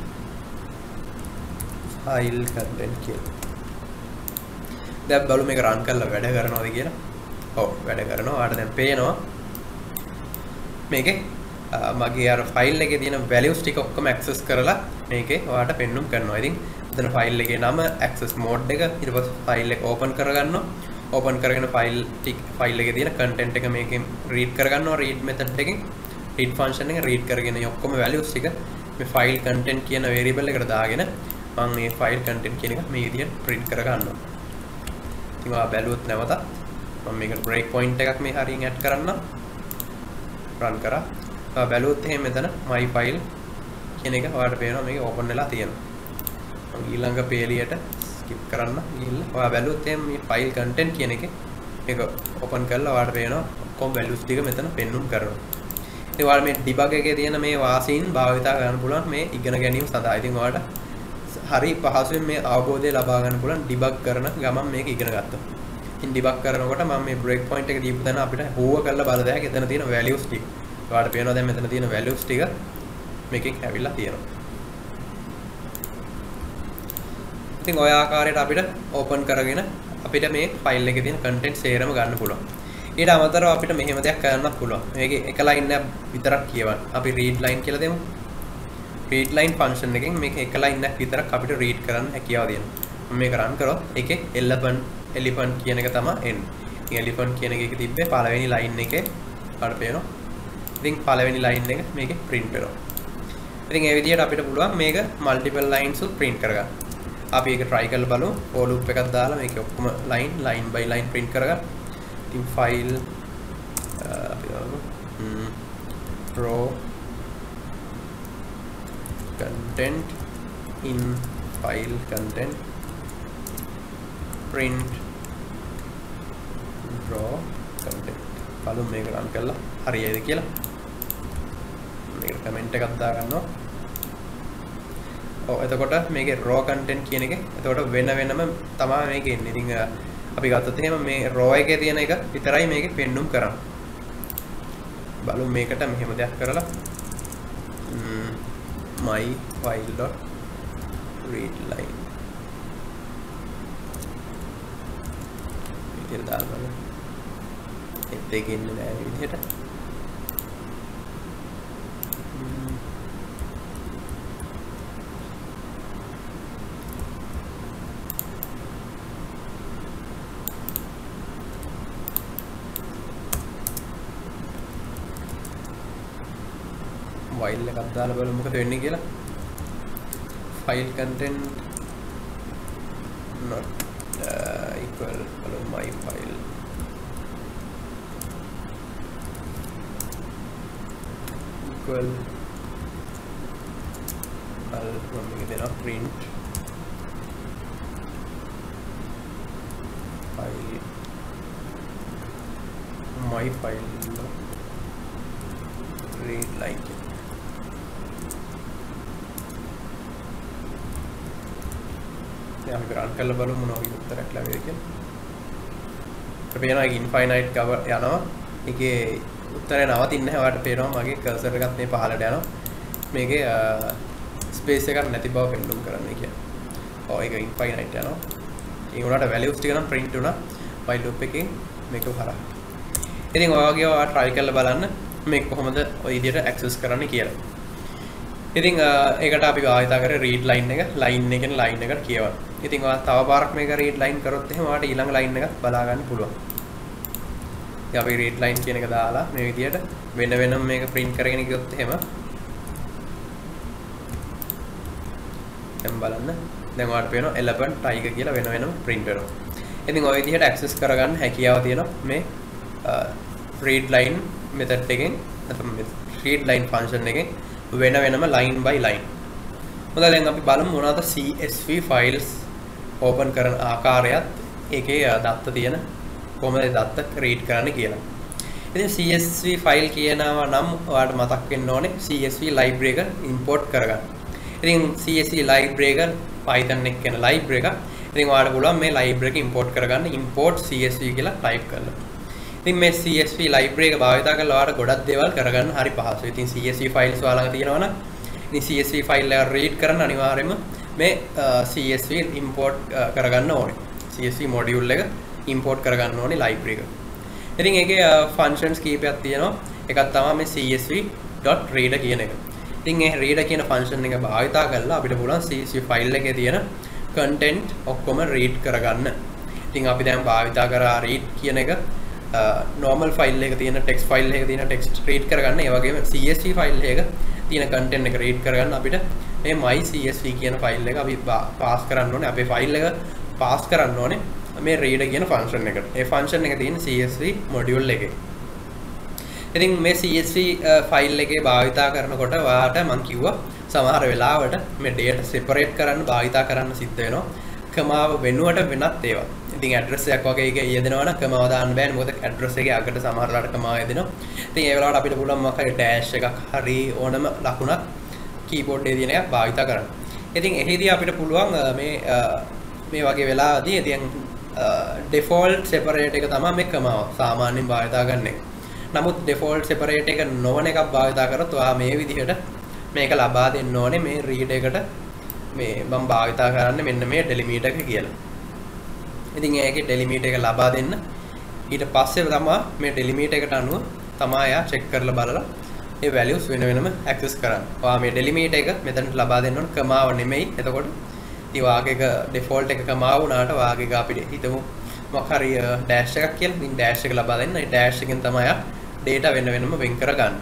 file content කියලා. දැන් බලමු මේක run කරලා වැඩ කරනවද කියලා. ඔව් වැඩ කරනවා. ඔයාලට දැන් පේනවා මේකේ මගේ අර ෆයිල් එකේ තියෙන values ටික ඔක්කොම access කරලා මේකේ ඔයාලට පෙන්නුම් කරනවා. ඉතින් මෙතන ෆයිල් එකේ නම access mode එක ඊට පස්සේ ෆයිල් එක open කරගන්නවා. open කරගෙන ෆයිල් එකේ තියෙන content එක මේකෙන් read කරගන්නවා. read method එකෙන් read function එක read කරගෙන මේ ඔක්කොම values ටික මේ file content කියන variable එකට දාගෙන මම මේ file content කියන එක මේ විදිහට print කරගන්නවා. ඉතින් ඔයා බැලුවොත් නැවත මම මේකට break point එකක් මේ හරියෙන් add කරන්නම්. run කරා. ඔයා බැලුවොත් එහෙනම් මෙතන my file කියන එක ඔයාලට පේනවා මේක open වෙලා තියෙනවා. මම ඊළඟ පේලියට skip කරන්න ගිහිල්ලා ඔයා බැලුවොත් එහෙනම් මේ file content කියන එකේ මේක open කරලා ඔයාලට පේනවා ඔක්කොම values ටික මෙතන පෙන්නුම් කරනවා. ඉතින් ඔයාලා මේ debug එකේ තියෙන මේ වාසීන් භාවිත කරන්න පුළුවන් මේ ඉගෙන ගැනීම සඳහා. ඉතින් ඔයාලට හරි පහසුවෙන් මේ අවබෝධය ලබා ගන්න පුළුවන් debug කරන ගමන් මේක ඉගෙන ගත්තා. ඉතින් debug කරනකොට මම මේ break point එක දීපු තැන අපිට හුව කරලා බල දෙයක් එතන තියෙන values ටික. ඔයාලට පේනවා දැන් මෙතන තියෙන values ටික මේකෙන් ඇවිල්ලා තියෙනවා. ඉතින් ඔය ආකාරයට අපිට open කරගෙන අපිට මේ file එකේ තියෙන content සේරම ගන්න පුළුවන්. ඊට අමතරව අපිට මෙහෙම දෙයක් කරන්නත් පුළුවන්. මේකේ එක line එකක් විතරක් කියවන්න. අපි read line කියලා දෙමු. read line function එකෙන් මේක එක line එකක් විතරක් අපිට read කරන්න හැකියාව දෙනවා. මම මේක run කරොත් ඒකේ elephant කියන එක තමයි එන්නේ. ඉතින් elephant කියන එකේ තිබ්බේ පළවෙනි line එකේ අපිට පේනවා. ඉතින් පළවෙනි line එක මේකේ print වෙනවා. ඉතින් ඒ විදිහට අපිට පුළුවන් මේක multiple lines උත් print කරගන්න. අපි ඒක try කරලා බලමු. for loop එකක් දාලා මේකේ ඔක්කොම line by line print කරගන්න. ඉතින් file අපි දාමු raw content in file content print draw content බලමු මේක run කරලා හරියයිද කියලා මේකට කමෙන්ට් එකක් දාගන්නවා ඔව් එතකොට මේකේ raw content කියන එක එතකොට වෙන වෙනම තමයි මේක ඉන්නේ ඉතින් අපි ගත්තොත් එහෙම මේ raw එකේ තියෙන එක විතරයි මේකේ පෙන්눔 කරන්නේ බලමු මේකට මෙහෙම දෙයක් කරලා my file dot read line විදියට දාන්න ඒක ඉන්නේ නෑ මේ විදියට file එකක් දාලා බලමු මොකද වෙන්නේ කියලා file content not equal බලමු my file equal මම මේක දෙනවා print file my file read line අපි run කරලා බලමු මොනවා වගේ උත්තරයක් ලැබෙයි කියලා. අපිට පේනවා ඒක infinite cover යනවා. ඒකේ උත්තරේ නවතින්නේ නැහැ. ඔයාලට පේනවා මගේ cursor එකත් මේ පහළට යනවා. මේකේ space එකක් නැති බව පෙන්වන්න කරන්නේ කියලා. ඔව් ඒක infinite යනවා. ඒ උනාට values ටික නම් print වුණා while loop එකෙන් මේක හරහා. ඉතින් ඔය වගේ ඔයා try කරලා බලන්න මේක කොහොමද ඔය විදිහට access කරන්න කියලා. ඉතින් ඒකට අපි භාවිත කරේ read line එක line එකෙන් line එකට කියවන්න. ඉතින් ඔයා තව පාරක් මේක read line කරොත් එහෙම ඔයාලට ඊළඟ line එක බලා ගන්න පුළුවන්. ඉතින් අපි read line කියන එක දාලා මේ විදිහට වෙන වෙනම මේක print කරගෙන ගියොත් එහෙම දැන් බලන්න දැන් ඔයාලට පේනවා elephant tiger කියලා වෙන වෙනම print වෙනවා. ඉතින් ඔය විදිහට access කරගන්න හැකියාව තියෙනවා මේ read line method එකෙන් නැත්නම් read line function එකෙන් වෙන වෙනම line by line. මොකද දැන් අපි බලමු මොනවද CSV files open කරන ආකාරයත් ඒකේ දත්ත තියෙන කොහොමද දත්ත read කරන්න කියලා. ඉතින් CSV file කියනවා නම් ඔයාලට මතක් වෙන්න ඕනේ CSV library එක import කරගන්න. ඉතින් CSV library එක Python එක කියන library එක. ඉතින් ඔයාලට පුළුවන් මේ library එක import කරගන්න import CSV කියලා type කරලා. ඉතින් මේ CSV library එක භාවිත කරලා ඔයාලට ගොඩක් දේවල් කරගන්න හරි පහසුයි. ඉතින් CSV files ඔයාලඟ තියෙනවා නම් ඉතින් CSV file එක read කරන්න අනිවාර්යයෙන්ම මේ CSV import කරගන්න ඕනේ. CSV module එක import කරගන්න ඕනේ library එක. ඉතින් ඒකේ functions කීපයක් තියෙනවා. එකක් තමයි මේ csv.reader කියන එක. ඉතින් මේ reader කියන function එක භාවිත කරලා අපිට පුළුවන් CSV file එකේ තියෙන content ඔක්කොම read කරගන්න. ඉතින් අපි දැන් භාවිත කරා read කියන එක normal file එක තියෙන text file එකක තියෙන text read කරගන්න. ඒ වගේම CSV file එකක තියෙන content එක read කරගන්න අපිට මේ my CSV කියන file එක අපි pass කරන්න ඕනේ. අපේ file එක pass කරන්න ඕනේ මේ reader කියන function එකට. ඒ function එක තියෙන CSV module එකේ. ඉතින් මේ CSV file එකේ භාවිත කරනකොට ඔයාලට මම කිව්වා සමහර වෙලාවට මේ data separate කරන්න භාවිත කරන්න සිද්ධ වෙනවා. කමාව වෙනුවට වෙනත් ඒවා. ඉතින් ඇඩ්‍රස් එකක් වගේ එක යෙදෙනවා නම් කමාව දාන්න බෑනේ මොකද ඇඩ්‍රස් එකේ අගට සමහරලාට කමාව යෙදෙනවා. ඉතින් ඒ වෙලාවට අපිට පුළුවන් මොකක් හරි ඩෑෂ් එකක් හරි ඕනම ලකුණක් කීබෝඩ් එකේ තියෙන එකක් භාවිත කරන්න. ඉතින් එහිදී අපිට පුළුවන් මේ වගේ වෙලාවදී ඉතින් default separate එක තමයි මේ කමාව සාමාන්‍යයෙන් භාවිත ගන්න එක. නමුත් default separate එක නොවන එකක් භාවිත කරොත් ඔයා මේ විදිහට මේක ලබා දෙන්න ඕනේ මේ read එකට මේ මම භාවිත කරන්නේ මෙන්න මේ delimiter එක කියලා. ඉතින් ඒකේ delimiter එක ලබා දෙන්න ඊට පස්සේ තමයි මේ delimiter එකට අනුව තමයි ආ check කරලා බලලා ඒ values වෙන වෙනම access කරන්න. ඔයා මේ delimiter එක මෙතනට ලබා දෙන්න ඕන කමාව නෙමෙයි. එතකොට ඉතින් වාගේක default එක කමාව වුණාට වාගේක අපිට හිතමු මොකක් හරි dash එකක් කියලා. ඉතින් dash එක ලබා දෙන්න. ඒ dash එකෙන් තමයි ආ data වෙන වෙනම වෙන් කරගන්න.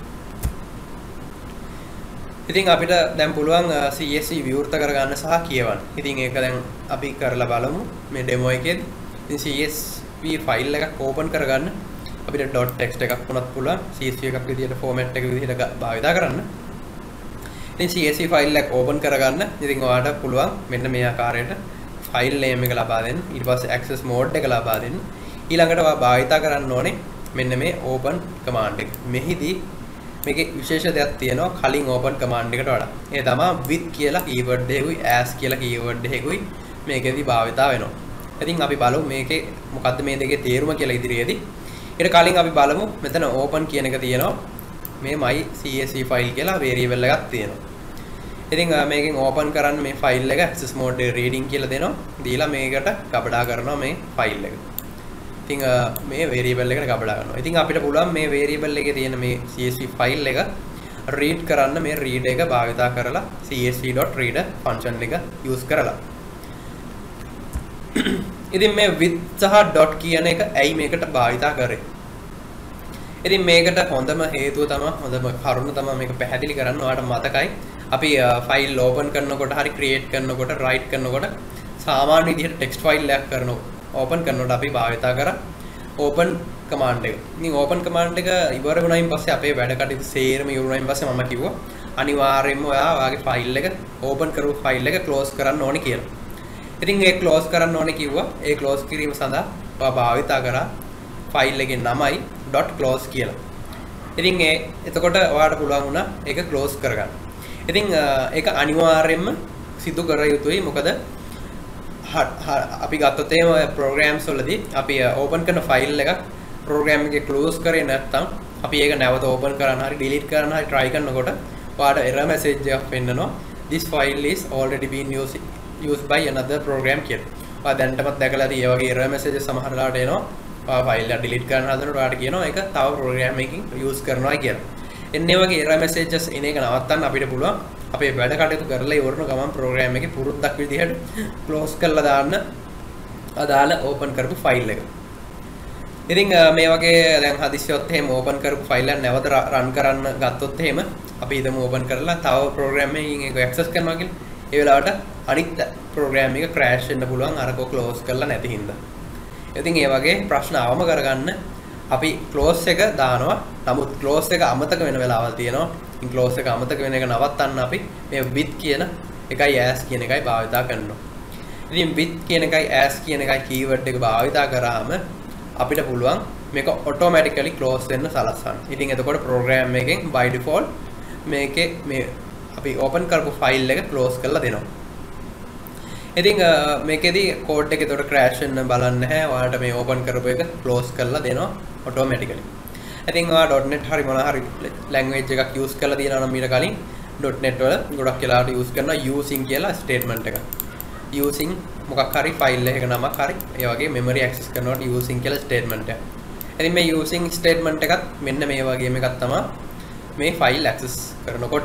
ඉතින් අපිට දැන් පුළුවන් CSV විවෘත කරගන්න සහ කියවන්න. ඉතින් ඒක දැන් අපි කරලා බලමු මේ demo එකේදී. ඉතින් CSV file එකක් open කරගන්න අපිට .text එකක් වුණත් පුළුවන් CSV එකක් විදිහට format එක විදිහට භාවිත කරන්න. ඉතින් CSV ෆයිල් එක ඕපන් කරගන්න ඉතින් ඔයාලට පුළුවන් මෙන්න මේ ආකාරයට ෆයිල් නේම් එක ලබා දෙන්න. ඊට පස්සේ access mode එක ලබා දෙන්න. ඊළඟට ඔයා භාවිතා කරන්න ඕනේ මෙන්න මේ open command එක. මෙහිදී මේකේ විශේෂ දෙයක් තියෙනවා කලින් open command එකට වඩා. ඒ තමයි with කියලා keyword එකකුයි as කියලා keyword එකකුයි මේකෙදි භාවිතා වෙනවා. ඉතින් අපි බලමු මේකේ මොකද්ද මේ දෙකේ තේරුම කියලා ඉදිරියේදී. ඊට කලින් අපි බලමු මෙතන open කියන එක තියෙනවා. මේ my CSV file කියලා variable එකක් තියෙනවා. ඉතින් මේකෙන් open කරන්න මේ file එක access mode reading කියලා දෙනවා. දීලා මේකට ගබඩා කරනවා මේ file එක. ඉතින් මේ variable එකට ගබඩා කරනවා. ඉතින් අපිට පුළුවන් මේ variable එකේ තියෙන මේ CSV file එක read කරන්න මේ read එක භාවිතා කරලා csv.reader function එක use කරලා. ඉතින් මේ with සහ dot කියන එක ඇයි මේකට භාවිතා කරේ? ඉතින් මේකට හොඳම හේතුව තමයි හොඳම කරුණ තමයි මේක පැහැදිලි කරන්න. ඔයාලට මතකයි අපි ෆයිල් ඕපන් කරනකොට හරි ක්‍රියේට් කරනකොට රයිට් කරනකොට සාමාන්‍ය විදිහට ටෙක්ස්ට් ෆයිල් එකක් ඕපන් කරනකොට අපි භාවිතා කරා ඕපන් කමාන්ඩ් එක. ඉතින් ඕපන් කමාන්ඩ් එක ඉවර වුණායින් පස්සේ අපේ වැඩ කටයුතු සේරම ඉවර වුණායින් පස්සේ මම කිව්වා අනිවාර්යයෙන්ම ඔයාගේ ෆයිල් එක ඕපන් කරපු ෆයිල් එක ක්ලෝස් කරන්න ඕනේ කියලා. ඉතින් ඒ ක්ලෝස් කරන්න ඕනේ කිව්වා. ඒ ක්ලෝස් කිරීම සඳහා ඔයා භාවිතා කරා ෆයිල් එකේ නමයි .close කියලා. ඉතින් එතකොට ඔයාලට පුළුවන් වුණා ඒක ක්ලෝස් කරගන්න. ඉතින් ඒක අනිවාර්යයෙන්ම සිදු කර යුතුයි. මොකද අපි ගත්තොත් එහෙම ප්‍රෝග්‍රෑම්ස් වලදී අපි ඕපන් කරන ෆයිල් එකක් ප්‍රෝග්‍රෑම් එකේ ක්ලෝස් කරේ නැත්නම් අපි ඒක නැවත ඕපන් කරන්න හරි ඩිලීට් කරන්න හරි try කරනකොට ඔයාලට error message එකක් වෙන්නනවා. This file is already been used by another program කියලා. ඔයා දැනටමත් දැකලා තියෙයි ඒ වගේ error messages සමහර ලාට එනවා. ෆයිල් එක ඩිලීට් කරන්න හදනකොට ඔයාලට කියනවා ඒක තව ප්‍රෝග්‍රෑම් එකකින් යූස් කරනවා කියලා. එන්නේ වගේ error messages එන එක නවත්තන්න අපිට පුළුවන් අපේ වැඩ කටයුතු කරලා ඉවරන ගමන් ප්‍රෝග්‍රෑම් එකේ පුරුද්දක් විදිහට ක්ලෝස් කරලා දාන්න අදාළ ඕපන් කරපු ෆයිල් එක. ඉතින් මේ වගේ දැන් හදිස්සියොත් එහෙම ඕපන් කරපු ෆයිල් එක නැවත රන් කරන්න ගත්තොත් එහෙම අපි හිතමු ඕපන් කරලා තව ප්‍රෝග්‍රෑම් එකකින් ඒක ඇක්සස් කරනවා කියලා. ඒ වෙලාවට අනිත් ප්‍රෝග්‍රෑම් එක ක්‍රෑෂ් වෙන්න පුළුවන් අරක ක්ලෝස් කරලා නැති හින්දා. ඉතින් ඒ වගේ ප්‍රශ්න අවම කරගන්න අපි ක්ලෝස් එක දානවා. නමුත් ක්ලෝස් එක අමතක වෙන වෙලාවල් තියෙනවා. ඉතින් ක්ලෝස් එක අමතක වෙන එක නවත්තන්න අපි මේ with කියන එකයි as කියන එකයි භාවිතා කරනවා. ඉතින් with කියන එකයි as කියන එකයි keyword එක භාවිතා කරාම අපිට පුළුවන් මේක automatically close වෙන්න සලස්වන්න. ඉතින් එතකොට program එකෙන් by default මේකේ මේ අපි open කරපු file එක close කරලා දෙනවා. ඉතින් මේකෙදි කෝඩ් එක ඒතකොට ක්‍රෑෂ් වෙන්න බලන්නේ නැහැ. ඔයාලට මේ ඕපන් කරපු එක ක්ලෝස් කරලා දෙනවා ඔටෝමැටිකලි. ඉතින් ඔයා .net හරි මොනවා හරි ලැන්ග්වේජ් එකක් යූස් කරලා තියෙනවා නම් ඊට කලින් .net වල ගොඩක් වෙලාවට යූස් කරනවා using කියලා ස්ටේට්මන්ට් එකක්. using මොකක් හරි ෆයිල් එකක නමක් හරි ඒ වගේ memory access කරනකොට using කියලා ස්ටේට්මන්ට් එකක්. ඉතින් මේ using ස්ටේට්මන්ට් එකත් මෙන්න මේ වගේම එකක් තමයි මේ ෆයිල් access කරනකොට.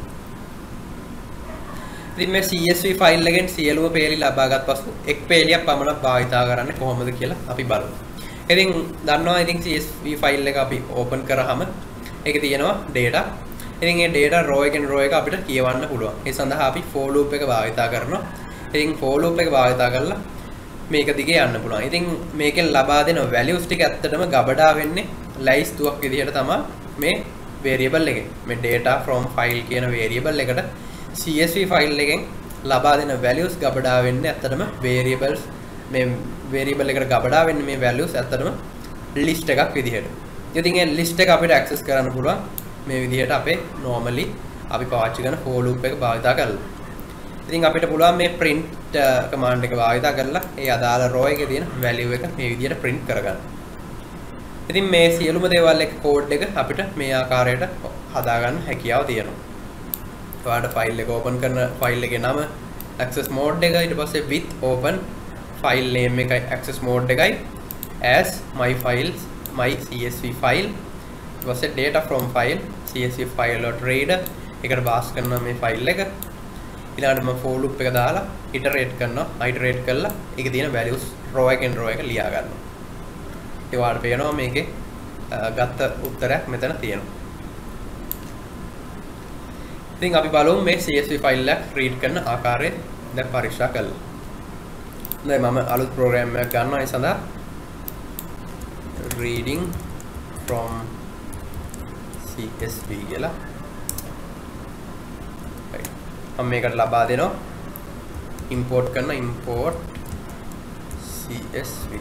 ඉතින් මේ CSV ෆයිල් එකෙන් සියලුම පේලි ලබාගත් පසු එක් පේලියක් පමණක් භාවිතා කරන්නේ කොහොමද කියලා අපි බලමු. ඉතින් දන්නවා ඉතින් CSV ෆයිල් එක අපි ඕපන් කරාම ඒකේ තියෙනවා data. ඉතින් මේ data row එකෙන් row එක අපිට කියවන්න පුළුවන්. ඒ සඳහා අපි for loop එක භාවිතා කරනවා. ඉතින් for loop එක භාවිතා කරලා මේක දිගේ යන්න පුළුවන්. ඉතින් මේකෙන් ලබා දෙන values ටික ඇත්තටම ගබඩා වෙන්නේ ලයිස්තුවක් විදිහට තමයි මේ variable එකේ. මේ data from file කියන variable එකට CSV ෆයිල් එකෙන් ලබා දෙන values ගබඩා වෙන්නේ ඇත්තටම variables මේ variable එකට ගබඩා වෙන්නේ මේ values ඇත්තටම list එකක් විදිහට. ඉතින් ඒ list එක අපිට access කරන්න පුළුවන් මේ විදිහට අපේ normally අපි පාවිච්චි කරන for loop එක භාවිතා කරලා. ඉතින් අපිට පුළුවන් මේ print command එක භාවිතා කරලා ඒ අදාළ row එකේ තියෙන value එක මේ විදිහට print කරගන්න. ඉතින් මේ සියලුම දේවල් එක code එක අපිට මේ ආකාරයට හදාගන්න හැකියාව තියෙනවා. ඔයාලට ෆයිල් එක ඕපන් කරන ෆයිල් එකේ නම access mode එක ඊට පස්සේ with open file name එකයි access mode එකයි as my files my csv file ඊට පස්සේ data from file csv file.reader එකට පාස් කරනවා මේ ෆයිල් එක ඊළඟට මම for loop එක දාලා iterate කරනවා iterate කරලා ඒකේ තියෙන values row එකෙන් row එක ලියා ගන්නවා ඒ වාට පේනවා මේකේ ගත්ත උත්තරයක් මෙතන තියෙනවා. ඉතින් අපි බලමු මේ CSV ෆයිල් එක රීඩ් කරන ආකාරය දැන් පරීක්ෂා කරලා. දැන් මම අලුත් ප්‍රෝග්‍රෑම් එකක් ගන්නවා ඒ සඳහා reading from CSV කියලා මම මේකට ලබා දෙනවා import කරන import CSV.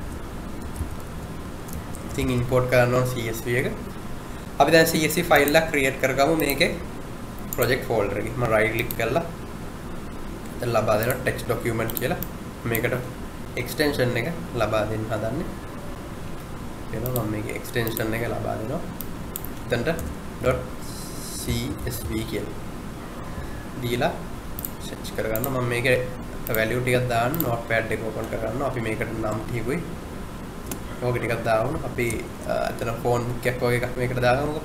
ඉතින් import කරන්න ඕන CSV එක. අපි දැන් CSV ෆයිල් එකක් create කරගමු මේකේ project folder එකේ. මම right click කරලා දැන් ලබා දෙනවා text document කියලා. මේකට extension එක ලබා දෙන්න හදන්නේ. එනවා මම මේකේ extension එක ලබා දෙනවා. එතනට .csv කියලා දීලා search කරගන්න. මම මේකේ value ටිකක් දාන්න notepad එක open කරගන්න. අපි මේකට නම් ටිකුයි ඕක ටිකක් දාමු. අපි එතන phone book එකක් වගේ එකක් මේකට දාගමුකෝ.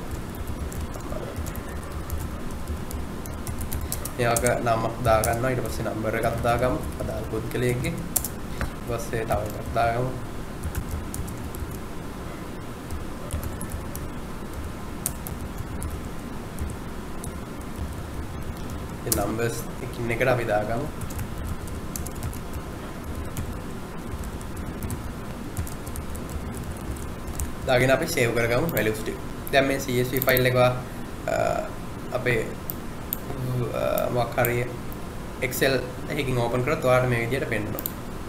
එයාක නමක් දාගන්නවා. ඊට පස්සේ number එකක් දාගමු. අදාළ පුද්ගලයෙක්ගේ. ඊට පස්සේ තව එකක් දාගමු. ඒ numbers එකින් එකට අපි දාගමු. දාගෙන අපි save කරගමු values ටික. දැන් මේ CSV ෆයිල් එක අපේ මොකක් හරි Excel එකකින් open කරොත් ඔයාලට මේ විදිහට පෙන්නනවා.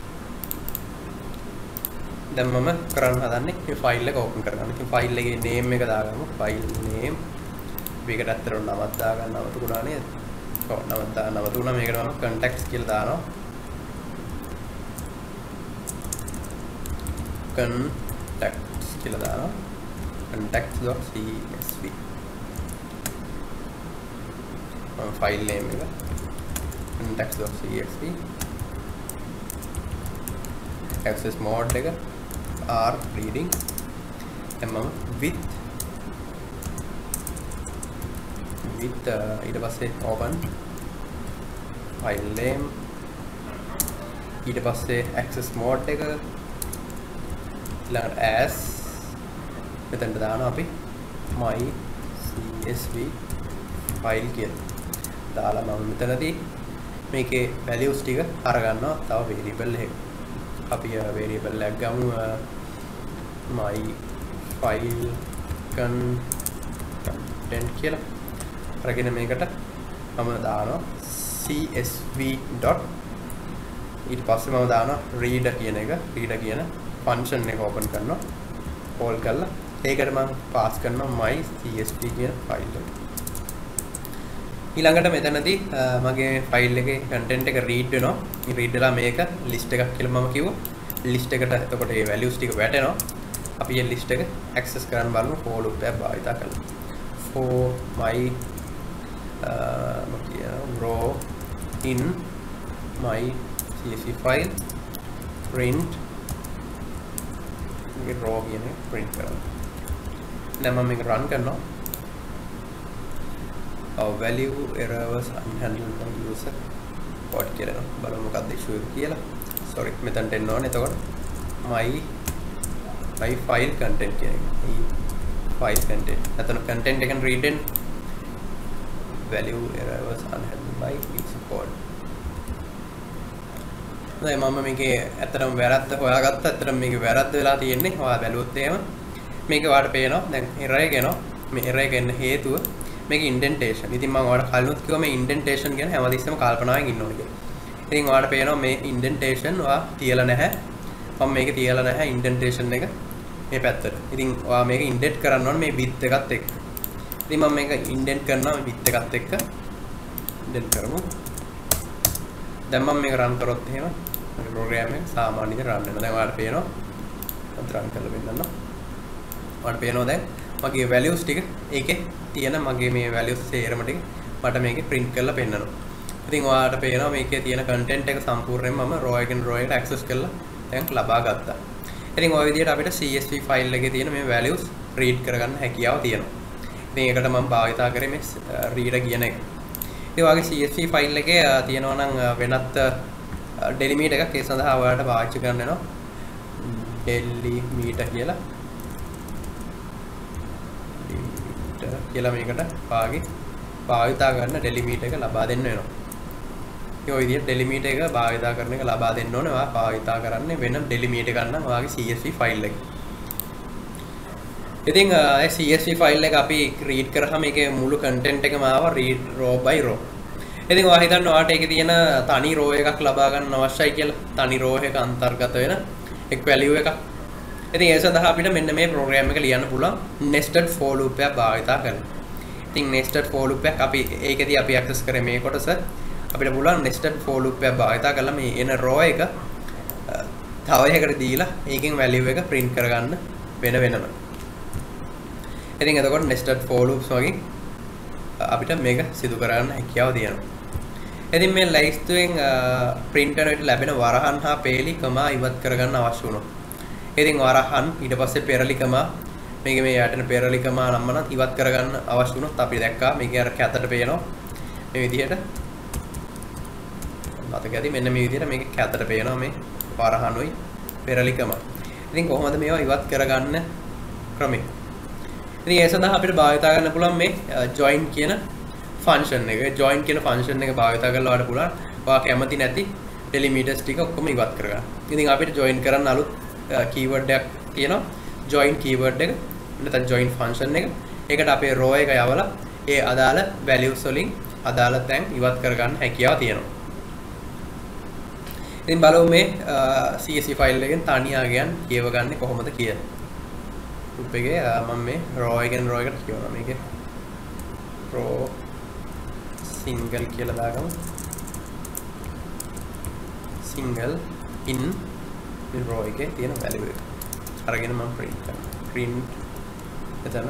දැන් මම කරන්න හදන්නේ මේ ෆයිල් එක open කරගන්න. ඉතින් ෆයිල් එකේ name එක දාගමු. file name. මේකට ඇත්තටම නමක් දාගන්න අවතුණා නේද? ඔව් නමක් දාන්න අවතුණා. මේකට මම contacts කියලා දානවා. contacts කියලා දානවා. contacts.csv. file name එක contacts.csv. access mode එක r reading. then මම with ඊට පස්සේ open file name ඊට පස්සේ access mode එක ඊළඟට as මෙතනට දානවා අපි my csv file කියලා දාලා මම මෙතනදී මේකේ values ටික අරගන්නවා තව variable එකක. අපි variable එකක් ගමු my file content කියලා. අරගෙන මේකට මම දානවා csv. ඊට පස්සේ මම දානවා reader කියන එක. reader කියන function එක open කරනවා. call කරලා ඒකට මම pass කරනවා my csv කියන file එක. ඊළඟට මෙතනදී මගේ ෆයිල් එකේ content එක read වෙනවා. read වෙලා මේක list එකක් කියලා මම කිව්වා. list එකට එතකොට මේ values ටික වැටෙනවා. අපි මේ list එක access කරන්න බලමු for loop එක භාවිත කරලා. for my row in my csv file print මේ row කියන්නේ print කරනවා. දැන් මම මේක run කරනවා. our value error was unhandled by user what කියලා බලමු මොකක්ද issue එක කියලා. sorry මෙතනට එන්න ඕනේ. එතකොට my file content කියන එක. file content. එතන content එකෙන් read in value error was unhandled by user code. දැන් මම මේකේ ඇත්තටම වැරද්ද හොයාගත්තා. ඇත්තටම මේකේ වැරද්ද වෙලා තියෙන්නේ. ඔයා බැලුවොත් එහෙම මේක ඔයාලට පේනවා. දැන් error එක එනවා. මේ error එක එන්න හේතුව මේක indentation. ඉතින් මම ඔයාලට කලිනුත් කිව්වා මේ indentation ගැන හැමදෙස්සෙම කල්පනාවෙන් ඉන්න ඕනේ කියලා. ඉතින් ඔයාලට පේනවා මේ indentation ඔයා තියලා නැහැ. මම මේක තියලා නැහැ indentation එක මේ පැත්තට. ඉතින් ඔයා මේක indent කරන්න ඕනේ මේ width එකත් එක්ක. ඉතින් මම මේක indent කරනවා මේ width එකත් එක්ක. indent කරමු. දැන් මම මේක run කරොත් එහෙම මගේ program එක සාමාන්‍ය විදිහට run වෙනවා. දැන් ඔයාලට පේනවා. මම run කරලා පෙන්නන්නම්. ඔයාලට පේනවා දැන් මගේ values ටික ඒකේ තියෙන මගේ මේ values සේරම ටික මට මේකේ print කරලා පෙන්නනවා. ඉතින් ඔයාලට පේනවා මේකේ තියෙන content එක සම්පූර්ණයෙන්ම මම row එකෙන් row එකට access කරලා දැන් ලබා ගත්තා. ඉතින් ඔය විදිහට අපිට CSV file එකේ තියෙන මේ values read කරගන්න හැකියාව තියෙනවා. ඉතින් ඒකට මම භාවිතා කරේ මේ reader කියන එක. ඒ වගේ CSV file එකේ තියෙනවා නම් වෙනත් delimiter එකක් ඒ සඳහා ඔයාලට පාවිච්චි කරන්න වෙනවා. delimiter කියලා මේකට භාවිතා කරන delimiter එක ලබා දෙන්න වෙනවා. ඒ ඔය විදිහට delimiter එක භාවිතා කරන එක ලබා දෙන්න ඕනේ. ඔයා භාවිතා කරන්නේ වෙන delimiter ගන්න ඔයාගේ CSV file එක. ඉතින් ඒ CSV file එක අපි read කරාම ඒකේ මුළු content එකම ආවා read row by row. ඉතින් ඔයා හිතන්න ඔයාට ඒකේ තියෙන තනි රෝ එකක් ලබා ගන්න අවශ්‍යයි කියලා. තනි රෝ එක අන්තර්ගත වෙන එක් වැලියු එකක්. ඉතින් ඒ සඳහා අපිට මෙන්න මේ ප්‍රෝග්‍රෑම් එක ලියන්න පුළුවන් nested for loop එකක් භාවිතා කරලා. ඉතින් nested for loop එකක් අපි ඒකෙදී අපි access කරේ මේ කොටස. අපිට පුළුවන් nested for loop එකක් භාවිතා කරලා මේ එන රෝ එක තව එකකට දීලා ඒකෙන් වැලියු එක print කරගන්න වෙනම. ඉතින් එතකොට nested for loops වගේ අපිට මේක සිදු කරගන්න හැකියාව තියෙනවා. ඉතින් මේ ලයිස්තුවෙන් printer එකට ලැබෙන වරහන් හා පේලි කමා ඉවත් කරගන්න අවශ්‍ය වුණා. ඉතින් වරහන් ඊට පස්සේ පෙරලි කමා මේක මේ යටන පෙරලි කමා නම් ඉවත් කරගන්න අවශ්‍ය වුණොත් අපි දැක්කා මේක අර කැතට පේනවා මේ විදිහට. මතක ඇති මෙන්න මේ විදිහට මේක කැතට පේනවා මේ වරහනුයි පෙරලි කමා. ඉතින් කොහොමද මේවා ඉවත් කරගන්න ක්‍රමය? ඉතින් ඒ සඳහා අපිට භාවිතා කරන්න පුළුවන් මේ join කියන ෆන්ක්ෂන් එක. join කියන ෆන්ක්ෂන් එක භාවිතා කරලා ඔයාලට පුළුවන් ඔයා කැමති නැති ඩෙලිමිටර්ස් ටික ඔක්කොම ඉවත් කරගන්න. ඉතින් අපිට join කරන්න අලුත් keyword එකක් තියෙනවා. join keyword එක. නැත්නම් join function එක. ඒකට අපේ row එක යවලා ඒ අදාළ values වලින් අදාළ තැන් ඉවත් කරගන්න හැකියාව තියෙනවා. ඉතින් බලමු මේ CSV ෆයිල් එකෙන් තනියාගෙන් කියව ගන්න කොහොමද කියලා. group එකේ මම මේ row එකෙන් row එකට කියවනවා. මේකේ row single කියලා දාගමු. single in මේ row එකේ තියෙන value එක. අරගෙන මම print කරනවා. print එතන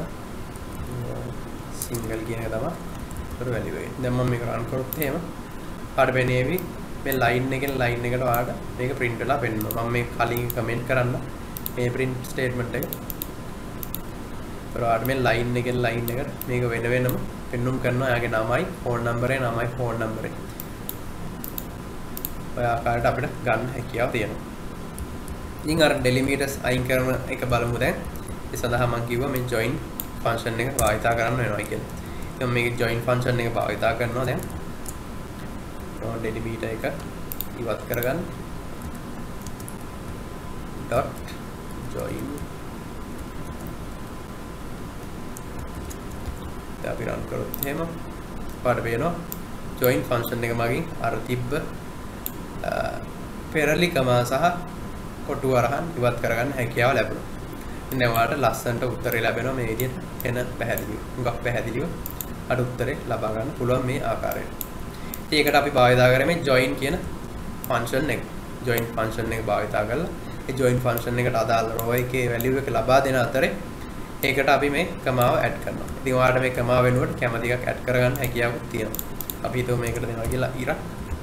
single කියන එක තමයි ඒකට value එක. දැන් මම මේක run කරොත් එහෙම පාඩ වෙනේවි මේ line එකෙන් line එකට ආවට මේක print වෙලා පෙන්නනවා. මම මේ කලින් comment කරන්න මේ print statement එක. ඔයාලට මේ line එකෙන් line එකට මේක වෙනම පෙන්නුම් කරනවා. එයාගේ නමයි phone number එක නමයි phone number එක. ඔය ආකාරයට අපිට ගන්න හැකියාව තියෙනවා. ඉතින් අර delimiters අයින් කරන එක බලමු දැන්. ඒ සඳහා මම කිව්වා මේ join function එක භාවිතා කරන්න වෙනවා කියලා. ඉතින් මේක join function එක භාවිතා කරනවා දැන්. delimiter එක ඉවත් කරගන්න. dot join අපි run කරොත් එහෙම පාඩ වෙනවා. join function එක මගින් අර තිබ්බ පෙරලි කමා සහ කොටු වරහන් ඉවත් කරගන්න හැකියාව ලැබුණා. ඉතින් ඔයාලට ලස්සනට උත්තරේ ලැබෙනවා මේ විදිහට එන පැහැදිලිව. හුඟක් පැහැදිලිව අර උත්තරේ ලබා ගන්න පුළුවන් මේ ආකාරයට. ඉතින් ඒකට අපි භාවිතා කරන්නේ මේ join කියන function එක. join function එක භාවිතා කරලා ඒ join function එකට අදාළ row එකේ value එක ලබා දෙන අතරේ ඒකට අපි මේ කමාව add කරනවා. ඉතින් ඔයාලට මේ කමාව වෙනුවට කැමති එකක් add කරගන්න හැකියාවක් තියෙනවා. අපි හිතුව මේකට දෙනවා කියලා ඉරක්.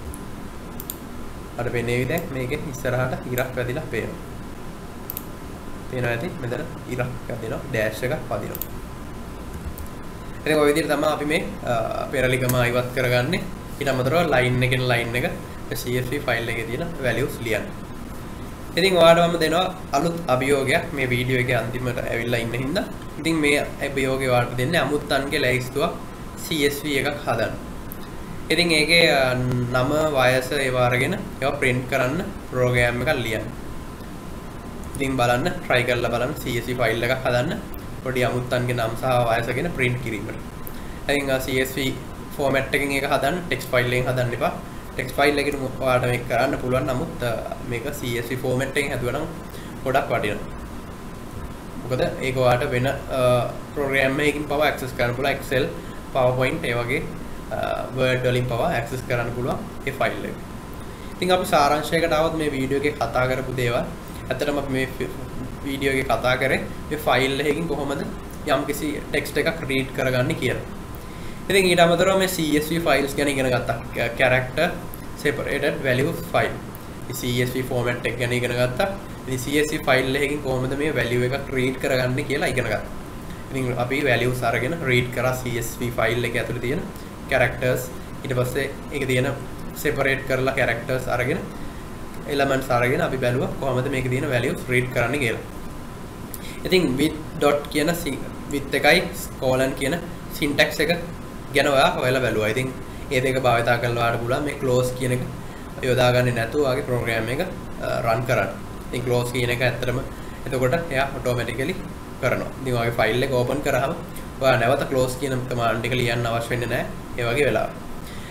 අර වෙන්නේ දැන් මේකේ ඉස්සරහට ඉරක් වැදිලා පේනවා. පේනවා ඇති මෙතන ඉරක් වැදිනවා dash එකක් වදිනවා. ඉතින් ඔය විදිහට තමයි අපි මේ පෙරලි කමාව ඉවත් කරගන්නේ. ඊට අමතරව line එකෙන් line එක CSV ෆයිල් එකේ තියෙන values ලියන්න. ඉතින් ඔයාලට මම දෙනවා අලුත් අභියෝගයක් මේ වීඩියෝ එකේ අන්තිමට ඇවිල්ලා ඉන්න හින්දා. ඉතින් මේ අභියෝගය ඔයාලට දෙන්නේ අමුත්තන්ගේ ලැයිස්තුවක් CSV එකක් හදන්න. ඉතින් ඒකේ නම වයස ඒවා අරගෙන ඒවා print කරන්න ප්‍රෝග්‍රෑම් එකක් ලියන්න. ඉතින් බලන්න try කරලා බලන්න CSV ෆයිල් එකක් හදන්න පොඩි අමුත්තන්ගේ නම් සහ වයස ගැන print කිරීමට. ඉතින් CSV format එකකින් ඒක හදන්න text file එකෙන් හදන්න එපා. text file එකකින් ඔයාලට මේක කරන්න පුළුවන්. නමුත් මේක CSV format එකෙන් හදුවා නම් ගොඩක් වටිනවා. මොකද ඒක ඔයාලට වෙන program එකකින් පවා access කරන්න පුළුවන්. Excel, PowerPoint ඒ වගේ Word වලින් පවා access කරන්න පුළුවන් ඒ file එක. ඉතින් අපි සාරාංශයකට આવොත් මේ වීඩියෝ එකේ කතා කරපු දේවල් ඇත්තටම අපි මේ වීඩියෝ එකේ කතා කරේ මේ file එකකින් කොහොමද යම්කිසි text එකක් read කරගන්නේ කියලා. ඉතින් ඊට අමතරව මේ CSV files ගැන ඉගෙන ගත්තා. character separated value file. CSV format එක ගැන ඉගෙන ගත්තා. ඉතින් CSV file එකකින් කොහොමද මේ value එකක් read කරගන්නේ කියලා ඉගෙන ගත්තා. ඉතින් අපි values අරගෙන read කරා CSV file එක ඇතුලේ තියෙන characters. ඊට පස්සේ ඒක තියෙන separate කරලා characters අරගෙන elements අරගෙන අපි බැලුවා කොහොමද මේකේ තියෙන values read කරන්නේ කියලා. ඉතින් with dot කියන with එකයි colon කියන syntax එක ගැන ඔයා හොයලා බලුවා. ඉතින් මේ දෙක භාවිතා කරලා ඔයාලට පුළුවන් මේ close කියන එක යොදා ගන්න නැතුව ඔයාගේ program එක run කරන්න. ඉතින් close කියන එක ඇත්තටම එතකොට එයා automatically කරනවා. ඉතින් ඔයාගේ file එක open කරාම ඔයා නැවත close කියන command එක ලියන්න අවශ්‍ය වෙන්නේ නැහැ. ඒ වගේ වෙලාවට.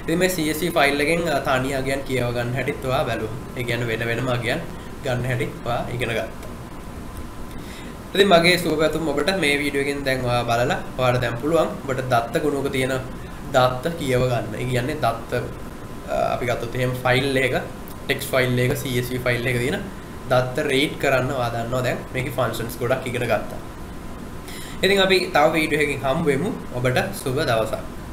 ඉතින් මේ CSV ෆයිල් එකෙන් තනි අගයන් කියව ගන්න හැටිත් ඔයා බැලුවා. ඒ කියන්නේ වෙන වෙනම අගයන් ගන්න හැටි ඔයා ඉගෙන ගත්තා. ඉතින් මගේ සුබ පැතුම් ඔබට මේ වීඩියෝ එකෙන් දැන් ඔයා බලලා ඔයාලට දැන් පුළුවන් ඔබට දත්ත ගුණක තියෙන දත්ත කියව ගන්න. ඒ කියන්නේ දත්ත අපි ගත්තොත් එහෙම ෆයිල් එකක ටෙක්ස්ට් ෆයිල් එකක CSV ෆයිල් එකක තියෙන දත්ත රේට් කරන්න ඔයා දන්නවා දැන් මේකේ ෆන්ක්ෂන්ස් ගොඩක් ඉගෙන ගත්තා. ඉතින් අපි තව වීඩියෝ එකකින් හම්බ වෙමු. ඔබට සුබ දවසක්.